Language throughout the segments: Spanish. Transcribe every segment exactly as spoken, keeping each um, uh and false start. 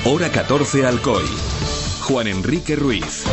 Hora catorce Alcoy. Juan Enrique Ruiz.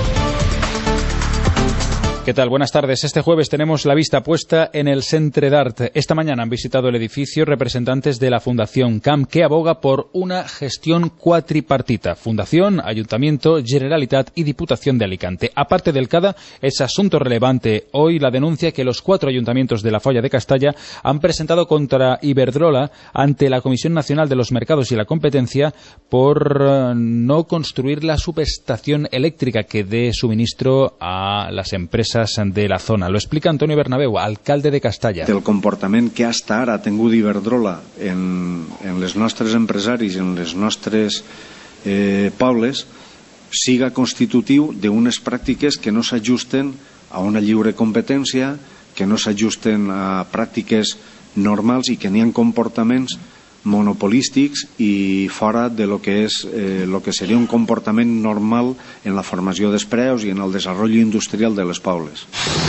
¿Qué tal? Buenas tardes. Este jueves tenemos la vista puesta en el Centre d'Art. Esta mañana han visitado el edificio representantes de la Fundación C A M, que aboga por una gestión cuatripartita. Fundación, Ayuntamiento, Generalitat y Diputación de Alicante. Aparte del C A D A, es asunto relevante hoy la denuncia que los cuatro ayuntamientos de la Folla de Castalla han presentado contra Iberdrola ante la Comisión Nacional de los Mercados y la Competencia por no construir la subestación eléctrica que dé suministro a las empresas de la zona. Lo explica Antonio Bernabeu, alcalde de Castalla. El comportament que hasta ara ha tingut Iberdrola en, en les nostres empresaris, en les nostres eh, pobles, siga constitutiu d'unes pràctiques que no s'ajusten a una lliure competència, que no s'ajusten a pràctiques normals i que n'hi ha comportaments monopolístics i fora de lo que és eh, lo que seria un comportament normal en la formació dels preus i en el desenvolupament industrial de les pobles.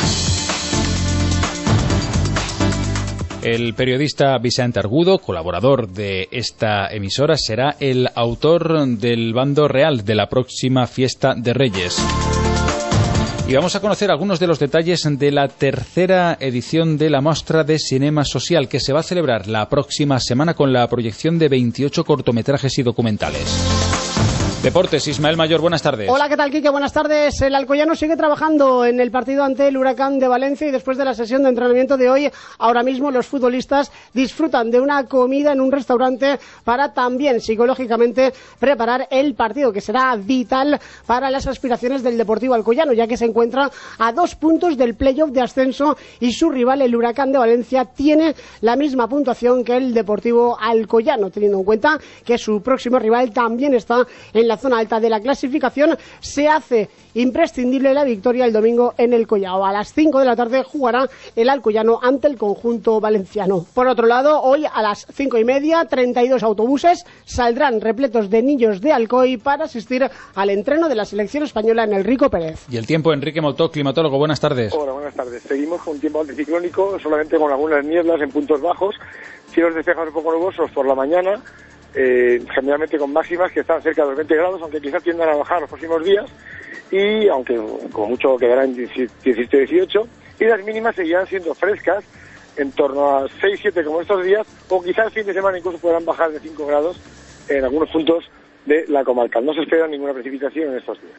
El periodista Vicente Argudo, colaborador de esta emisora, será el autor del bando real de la próxima fiesta de Reyes. Y vamos a conocer algunos de los detalles de la tercera edición de la Mostra de Cinema Social, que se va a celebrar la próxima semana con la proyección de veintiocho cortometrajes y documentales. Deportes, Ismael Mayor, buenas tardes. Hola, ¿qué tal, Quique? Buenas tardes. El alcoyano sigue trabajando en el partido ante el Huracán de Valencia y después de la sesión de entrenamiento de hoy, ahora mismo los futbolistas disfrutan de una comida en un restaurante para también psicológicamente preparar el partido, que será vital para las aspiraciones del Deportivo Alcoyano, ya que se encuentra a dos puntos del playoff de ascenso y su rival, el Huracán de Valencia, tiene la misma puntuación que el Deportivo Alcoyano, teniendo en cuenta que su próximo rival también está en la zona alta de la clasificación. Se hace imprescindible la victoria el domingo en el Collao. A las cinco de la tarde jugará el Alcoyano ante el conjunto valenciano. Por otro lado, hoy a las cinco y media, treinta y dos autobuses saldrán repletos de niños de Alcoy para asistir al entreno de la selección española en el Rico Pérez. Y el tiempo, Enrique Motó, climatólogo, buenas tardes. Hola, buenas tardes. Seguimos con un tiempo anticiclónico, solamente con algunas nieblas en puntos bajos, cielos despejados un poco nubosos por la mañana, Eh, generalmente con máximas que están cerca de los veinte grados, aunque quizás tiendan a bajar los próximos días, y aunque con mucho quedarán diecisiete dieciocho, y las mínimas seguirán siendo frescas, en torno a seis siete como estos días, o quizás el fin de semana incluso podrán bajar de cinco grados en algunos puntos de la comarca. No se espera ninguna precipitación en estos días.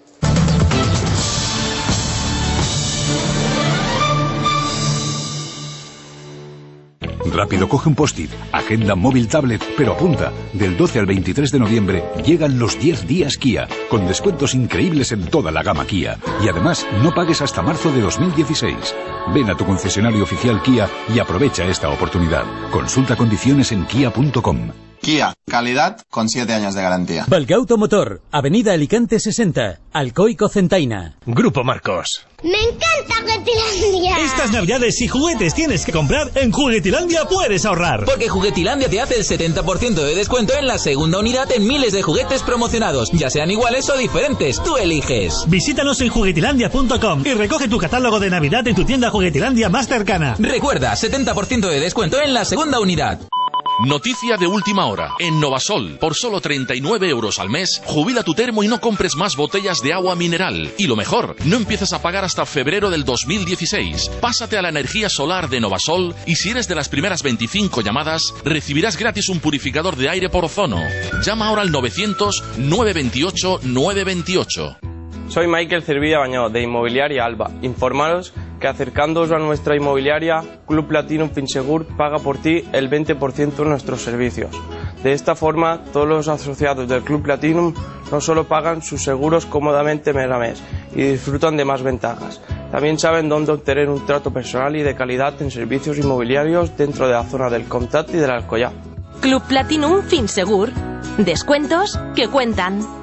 Rápido, coge un post-it, agenda móvil, tablet, pero apunta, del doce al veintitrés de noviembre llegan los diez días Kia, con descuentos increíbles en toda la gama Kia. Y además, no pagues hasta marzo de dos mil dieciséis. Ven a tu concesionario oficial Kia y aprovecha esta oportunidad. Consulta condiciones en kia punto com. Kia, calidad con siete años de garantía. Valga Automotor, Avenida Alicante sesenta, Alcoy Cocentaina. Grupo Marcos. ¡Me encanta Juguetilandia! Estas navidades, si juguetes tienes que comprar, en Juguetilandia puedes ahorrar. Porque Juguetilandia te hace el setenta por ciento de descuento en la segunda unidad en miles de juguetes promocionados, ya sean iguales o diferentes, tú eliges. Visítanos en juguetilandia punto com y recoge tu catálogo de Navidad en tu tienda Juguetilandia más cercana. Recuerda, setenta por ciento de descuento en la segunda unidad. Noticia de última hora. En Novasol, por solo treinta y nueve euros al mes, jubila tu termo y no compres más botellas de agua mineral. Y lo mejor, no empieces a pagar hasta febrero del dos mil dieciséis. Pásate a la energía solar de Novasol y si eres de las primeras veinticinco llamadas, recibirás gratis un purificador de aire por ozono. Llama ahora al novecientos, nueve veintiocho, nueve veintiocho. Soy Michael Cervilla Bañó, de Inmobiliaria Alba. Informaros que acercándoos a nuestra inmobiliaria, Club Platinum Finsegur paga por ti el veinte por ciento de nuestros servicios. De esta forma, todos los asociados del Club Platinum no solo pagan sus seguros cómodamente mes a mes y disfrutan de más ventajas, también saben dónde obtener un trato personal y de calidad en servicios inmobiliarios dentro de la zona del Comtat y del Alcoyà. Club Platinum Finsegur. Descuentos que cuentan.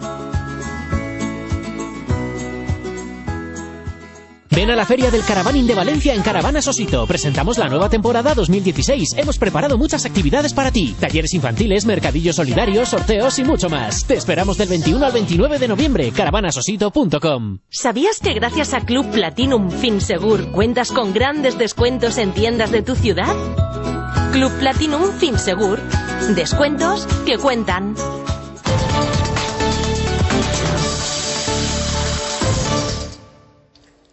Ven a la Feria del Caravaning de Valencia en Caravanas Osito. Presentamos la nueva temporada dos mil dieciséis. Hemos preparado muchas actividades para ti. Talleres infantiles, mercadillos solidarios, sorteos y mucho más. Te esperamos del veintiuno al veintinueve de noviembre. caravanas osito punto com. ¿Sabías que gracias a Club Platinum Finsegur cuentas con grandes descuentos en tiendas de tu ciudad? Club Platinum Finsegur. Descuentos que cuentan.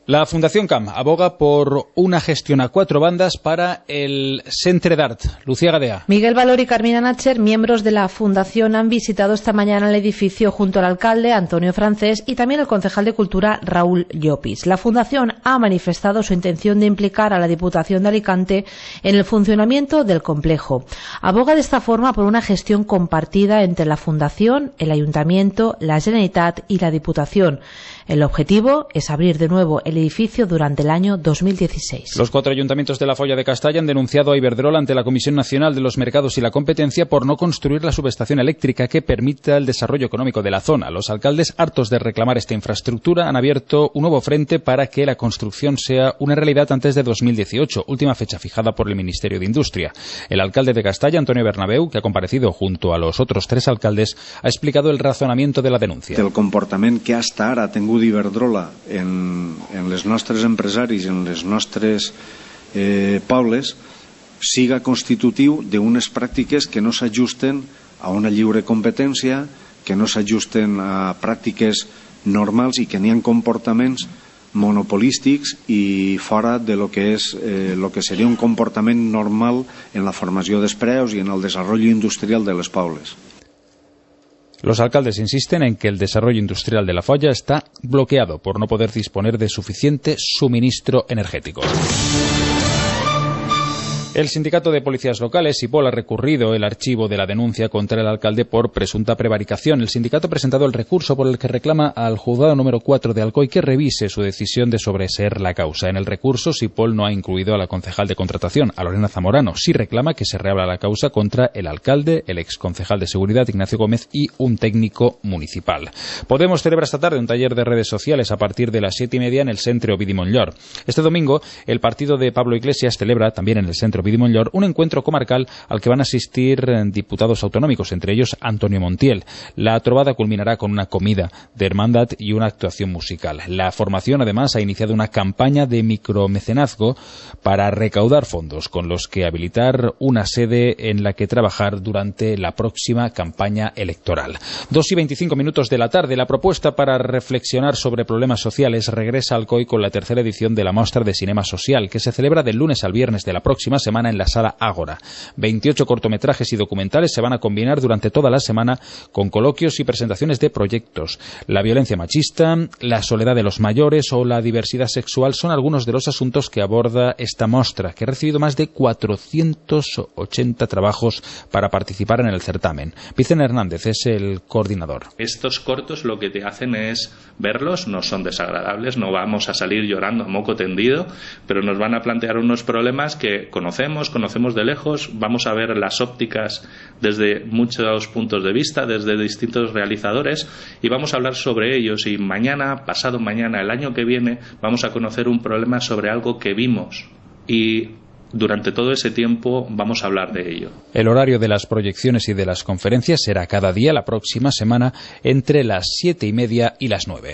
La Fundación C A M aboga por una gestión a cuatro bandas para el Centre d'Art. Lucía Gadea. Miguel Valor y Carmina Nacher, miembros de la Fundación, han visitado esta mañana el edificio junto al alcalde Antonio Francés y también el concejal de Cultura Raúl Llopis. La Fundación ha manifestado su intención de implicar a la Diputación de Alicante en el funcionamiento del complejo. Aboga de esta forma por una gestión compartida entre la Fundación, el Ayuntamiento, la Generalitat y la Diputación. El objetivo es abrir de nuevo el edificio durante el año dos mil dieciséis. Los cuatro ayuntamientos de la Folla de Castalla han denunciado a Iberdrola ante la Comisión Nacional de los Mercados y la Competencia por no construir la subestación eléctrica que permita el desarrollo económico de la zona. Los alcaldes, hartos de reclamar esta infraestructura, han abierto un nuevo frente para que la construcción sea una realidad antes de dos mil dieciocho, última fecha fijada por el Ministerio de Industria. El alcalde de Castalla, Antonio Bernabeu, que ha comparecido junto a los otros tres alcaldes, ha explicado el razonamiento de la denuncia. El comportament que hasta ara ha tingut Iberdrola en, en les nostres empresaris, en les nostres eh, pobles, siga constitutiu d'unes pràctiques que no s'ajusten a una lliure competència, que no s'ajusten a pràctiques normals i que n'hi ha comportaments monopolístics i fora de lo que és eh, lo que seria un comportament normal en la formació dels preus i en el desenvolupament industrial de les pobles. Los alcaldes insisten en que el desarrollo industrial de la Folla está bloqueado por no poder disponer de suficiente suministro energético. El sindicato de policías locales, SIPOL, ha recurrido el archivo de la denuncia contra el alcalde por presunta prevaricación. El sindicato ha presentado el recurso por el que reclama al juzgado número cuatro de Alcoy que revise su decisión de sobreseer la causa. En el recurso, SIPOL no ha incluido a la concejal de contratación, a Lorena Zamorano. Sí reclama que se reabra la causa contra el alcalde, el exconcejal de seguridad, Ignacio Gómez, y un técnico municipal. Podemos celebra esta tarde un taller de redes sociales a partir de las siete y media en el Centre Ovidi Montllor. Este domingo, el partido de Pablo Iglesias celebra también en el Centre Ovidi Montllor un encuentro comarcal al que van a asistir diputados autonómicos, entre ellos Antonio Montiel. La trobada culminará con una comida de hermandad y una actuación musical. La formación, además, ha iniciado una campaña de micromecenazgo para recaudar fondos con los que habilitar una sede en la que trabajar durante la próxima campaña electoral. Dos y veinticinco minutos de la tarde, la propuesta para reflexionar sobre problemas sociales regresa al Alcoy con la tercera edición de la Mostra de Cinema Social, que se celebra del lunes al viernes de la próxima semana en la Sala Ágora. veintiocho cortometrajes y documentales se van a combinar durante toda la semana con coloquios y presentaciones de proyectos. La violencia machista, la soledad de los mayores o la diversidad sexual son algunos de los asuntos que aborda esta mostra, que ha recibido más de cuatrocientos ochenta trabajos para participar en el certamen. Vicente Hernández es el coordinador. Estos cortos lo que te hacen es verlos, no son desagradables, no vamos a salir llorando a moco tendido, pero nos van a plantear unos problemas que conocemos, conocemos de lejos, vamos a ver las ópticas desde muchos puntos de vista, desde distintos realizadores, y vamos a hablar sobre ellos, y mañana, pasado mañana, el año que viene, vamos a conocer un problema sobre algo que vimos, y durante todo ese tiempo vamos a hablar de ello. El horario de las proyecciones y de las conferencias será cada día la próxima semana entre las siete y media y las nueve.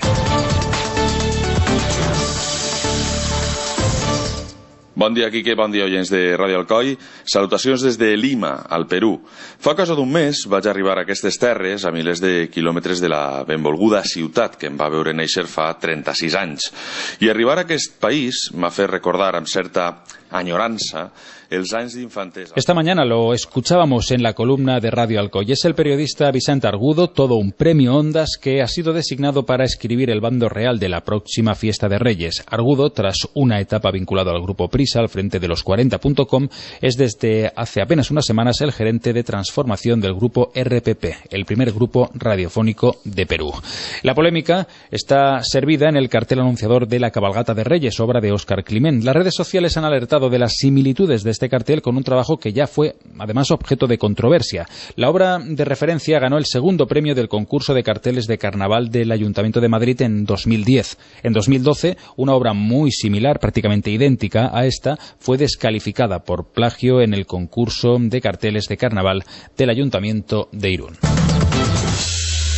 Bon dia, Quique, bon dia, oients de Ràdio Alcoi. Salutacions des de Lima, al Perú. Fa cosa d'un mes vaig arribar a aquestes terres a milers de quilòmetres de la benvolguda ciutat que em va veure néixer fa trenta-sis anys. I arribar a aquest país m'ha fet recordar amb certa añoranza els anys d'infantesa. Esta mañana lo escuchábamos en la columna de Radio Alcoy. Es el periodista Vicente Argudo, todo un premio Ondas, que ha sido designado para escribir el bando real de la próxima fiesta de Reyes. Argudo, tras una etapa vinculado al grupo Prisa al frente de los cuarenta punto com, es desde hace apenas unas semanas el gerente de transformación del grupo R P P, el primer grupo radiofónico de Perú. La polémica está servida en el cartel anunciador de la cabalgata de Reyes, obra de Óscar Climent. Las redes sociales han alertado de las similitudes de este cartel con un trabajo que ya fue además objeto de controversia. La obra de referencia ganó el segundo premio del concurso de carteles de carnaval del Ayuntamiento de Madrid en dos mil diez. En dos mil doce, una obra muy similar, prácticamente idéntica a esta, fue descalificada por plagio en el concurso de carteles de carnaval del Ayuntamiento de Irún.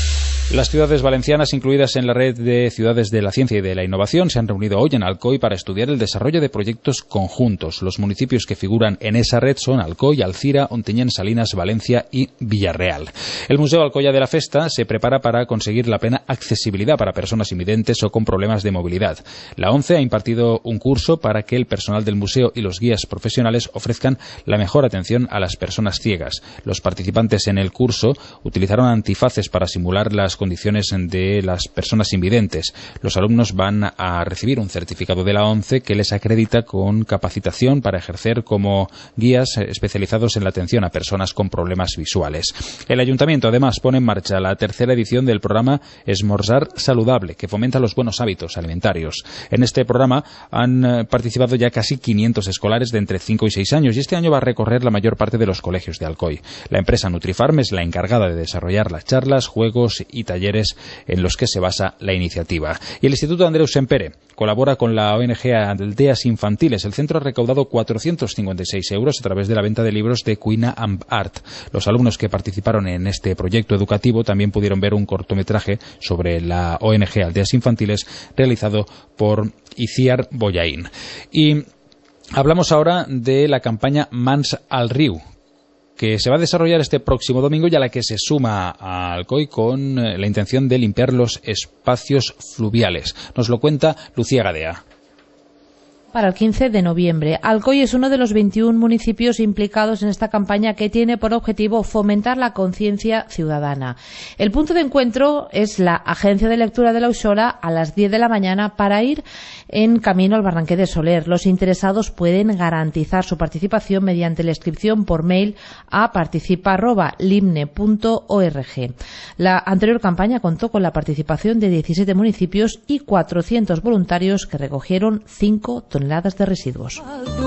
Las ciudades valencianas incluidas en la red de ciudades de la ciencia y de la innovación se han reunido hoy en Alcoy para estudiar el desarrollo de proyectos conjuntos. Los municipios que figuran en esa red son Alcoy, Alcira, Ontinyent, Salinas, Valencia y Villarreal. El Museo Alcoya de la Festa se prepara para conseguir la plena accesibilidad para personas invidentes o con problemas de movilidad. La ONCE ha impartido un curso para que el personal del museo y los guías profesionales ofrezcan la mejor atención a las personas ciegas. Los participantes en el curso utilizaron antifaces para simular las condiciones de las personas invidentes. Los alumnos van a recibir un certificado de la ONCE que les acredita con capacitación para ejercer como guías especializados en la atención a personas con problemas visuales. El Ayuntamiento además pone en marcha la tercera edición del programa Esmorzar Saludable, que fomenta los buenos hábitos alimentarios. En este programa han participado ya casi quinientos escolares de entre cinco y seis años y este año va a recorrer la mayor parte de los colegios de Alcoy. La empresa Nutrifarm es la encargada de desarrollar las charlas, juegos y talleres en los que se basa la iniciativa. Y el Instituto Andreu Sempere colabora con la O N G Aldeas Infantiles. El centro ha recaudado cuatrocientos cincuenta y seis euros a través de la venta de libros de Cuina and Art. Los alumnos que participaron en este proyecto educativo también pudieron ver un cortometraje sobre la O N G Aldeas Infantiles realizado por Iciar Boyaín. Y hablamos ahora de la campaña Mans al Riu, que se va a desarrollar este próximo domingo y a la que se suma a Alcoy con la intención de limpiar los espacios fluviales. Nos lo cuenta Lucía Gadea. Para el quince de noviembre. Alcoy es uno de los veintiún municipios implicados en esta campaña que tiene por objetivo fomentar la conciencia ciudadana. El punto de encuentro es la Agencia de Lectura de la Auxola a las diez de la mañana para ir en camino al Barranquer de Soler. Los interesados pueden garantizar su participación mediante la inscripción por mail a participa arroba limne punto org. La anterior campaña contó con la participación de diecisiete municipios y cuatrocientos voluntarios que recogieron cinco toneladas de residuos.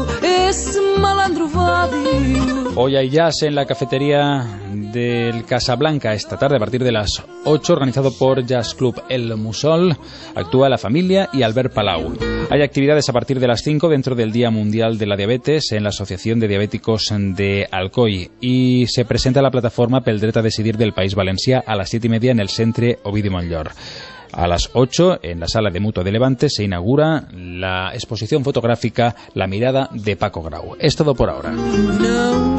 Hoy hay jazz en la cafetería del Casablanca esta tarde a partir de las ocho, organizado por Jazz Club El Musol. Actúa La Familia y Albert Palau. Hay actividades a partir de las cinco dentro del Día Mundial de la Diabetes en la Asociación de Diabéticos de Alcoy y se presenta la plataforma pel dret a decidir del País Valencià a las siete y media en el Centre Ovidi Montllor. A las ocho, en la Sala de Mutua de Levante, se inaugura la exposición fotográfica La mirada de Paco Grau. Es todo por ahora.